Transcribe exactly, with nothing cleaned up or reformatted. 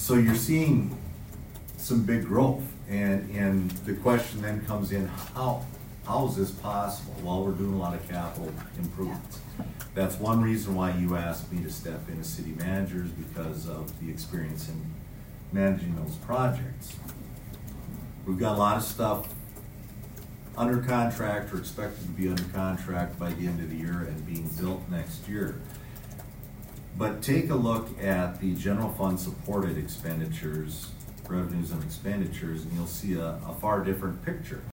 So you're seeing some big growth, and, and the question then comes in, how, how is this possible? Well, we're doing a lot of capital improvements. That's one reason why you asked me to step in as city manager, is because of the experience in managing those projects. We've got a lot of stuff under contract or expected to be under contract by the end of the year and being built next year. But take a look at the general fund supported expenditures, revenues and expenditures, and you'll see a, a far different picture.